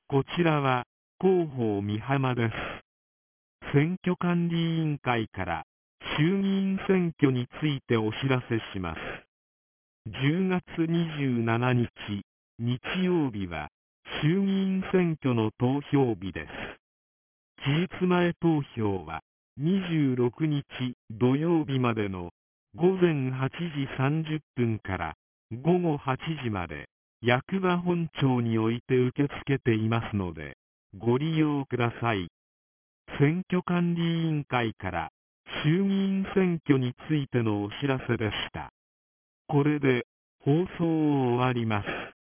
こちらは広報美浜です。選挙管理委員会から衆議院選挙についてお知らせします。10月27日、日曜日は衆議院選挙の投票日です。期日前投票は26日土曜日までの午前8時30分から午後8時まで役場本庁において受け付けていますのでご利用ください。選挙管理委員会から衆議院選挙についてのお知らせでした。これで放送を終わります。